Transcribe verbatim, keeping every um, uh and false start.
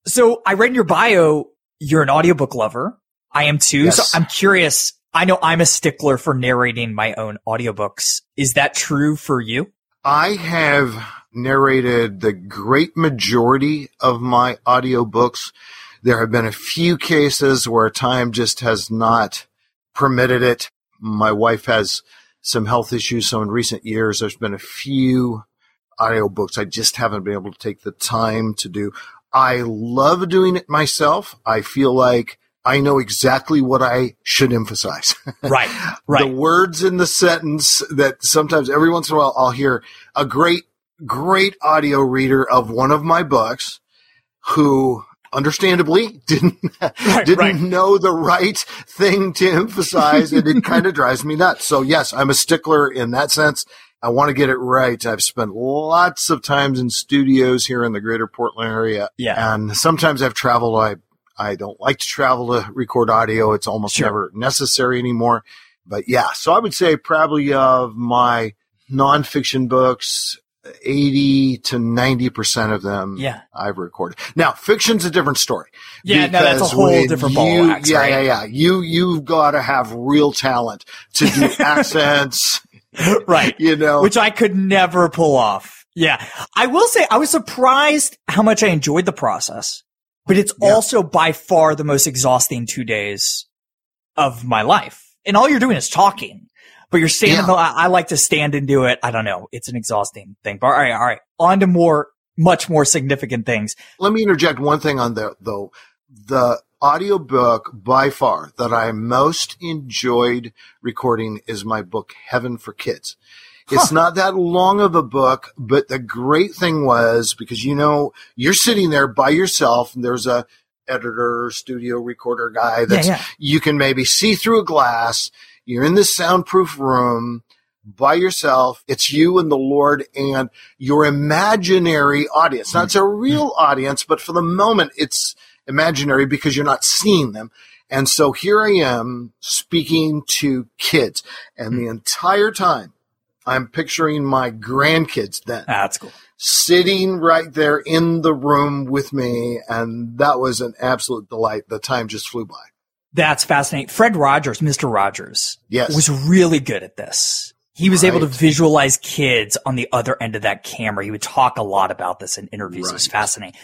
So I read in your bio, you're an audiobook lover. I am too. Yes. So I'm curious. I know I'm a stickler for narrating my own audiobooks. Is that true for you? I have narrated the great majority of my audiobooks. There have been a few cases where time just has not permitted it. My wife has some health issues, so in recent years, there's been a few audiobooks I just haven't been able to take the time to do. I love doing it myself. I feel like I know exactly what I should emphasize. Right, right. The words in the sentence that sometimes every once in a while I'll hear a great, great audio reader of one of my books who understandably didn't, right, didn't right. know the right thing to emphasize, and it kind of drives me nuts. So yes, I'm a stickler in that sense. I want to get it right. I've spent lots of times in studios here in the greater Portland area. Yeah. And sometimes I've traveled. I, I don't like to travel to record audio. It's almost Sure. never necessary anymore. But yeah, so I would say probably of my nonfiction books, eighty to ninety percent of them Yeah. I've recorded. Now, fiction's a different story. Yeah, no, that's a because whole when different ball you- of wax, Yeah, right? yeah, yeah. You, you've got to have real talent to do accents. Right. You know, Which I could never pull off. Yeah. I will say I was surprised how much I enjoyed the process, but it's Yeah. also by far the most exhausting two days of my life. And all you're doing is talking, but you're standing. Yeah. I, I like to stand and do it. I don't know. It's an exhausting thing, but all right. All right. On to more, much more significant things. let me interject one thing on there, though. The audiobook by far that I most enjoyed recording is my book, Heaven for Kids. It's Huh. not that long of a book, but the great thing was because, you know, you're sitting there by yourself and there's a editor, studio recorder guy that's, yeah. you can maybe see through a glass. You're in this soundproof room by yourself. It's you and the Lord and your imaginary audience. Now, it's a real audience, but for the moment, it's imaginary because you're not seeing them. And so here I am speaking to kids, and the entire time I'm picturing my grandkids then Ah, that's cool. sitting right there in the room with me. And that was an absolute delight. The time just flew by. That's fascinating. Fred Rogers, Mister Rogers, Yes. was really good at this. He was able to Right. visualize kids on the other end of that camera. He would talk a lot about this in interviews. It was Right. fascinating.